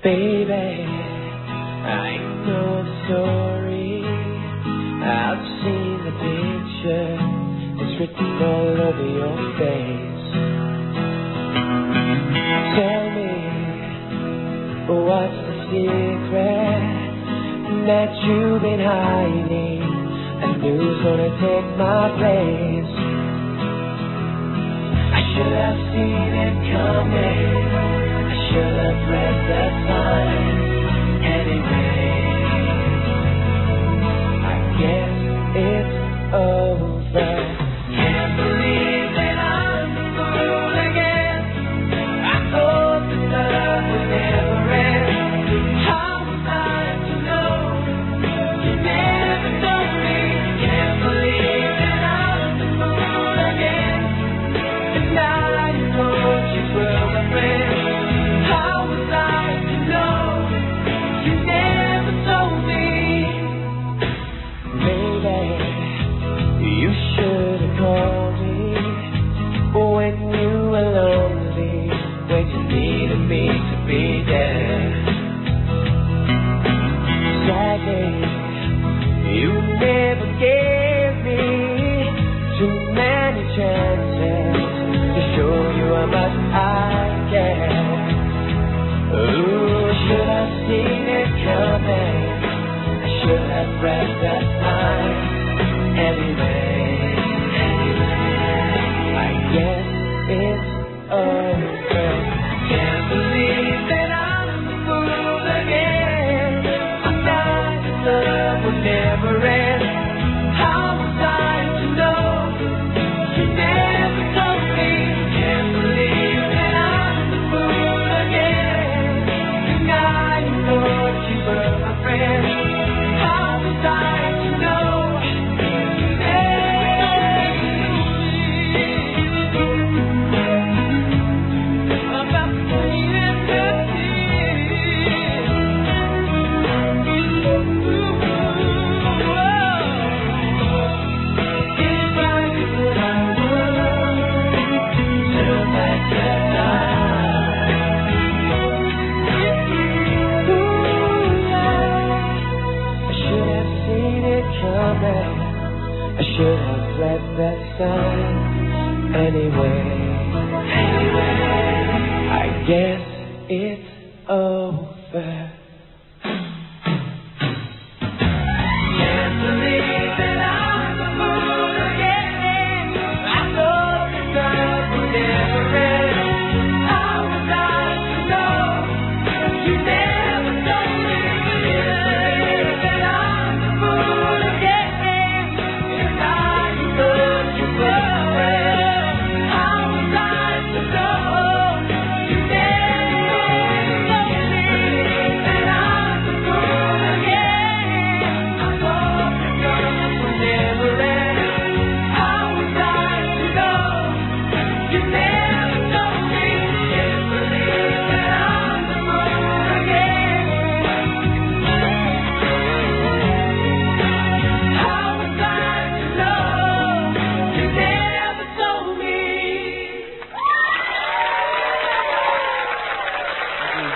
Baby, I know the story. I've seen the picture. It's written all over your face. Tell me, what's the secret that you've been hiding? And who's gonna take my place? I should have seen it coming. I should have read the signs. Anyway, I guess it's over. Can't believe that I'm the fool again. I thought that love would never end. How was I to know? You never told me. Can't believe that I'm the fool again. And now you know you were my friend. How was I to know? You never told me. Maybe you should have called me when you were lonely, when you needed me to be there. Sadly, you never gave me too many chances to show you how much I care. Ooh, should have seen it coming. I should have read the signs. Anyway, I guess it's over. Can't believe that I'm the fool again. I thought that love would never end. How was I to know? You never told me. Can't believe that I'm the fool again. And now you know you were my friend. How was I to know? I should have read that sign. Anyway, I guess it's over.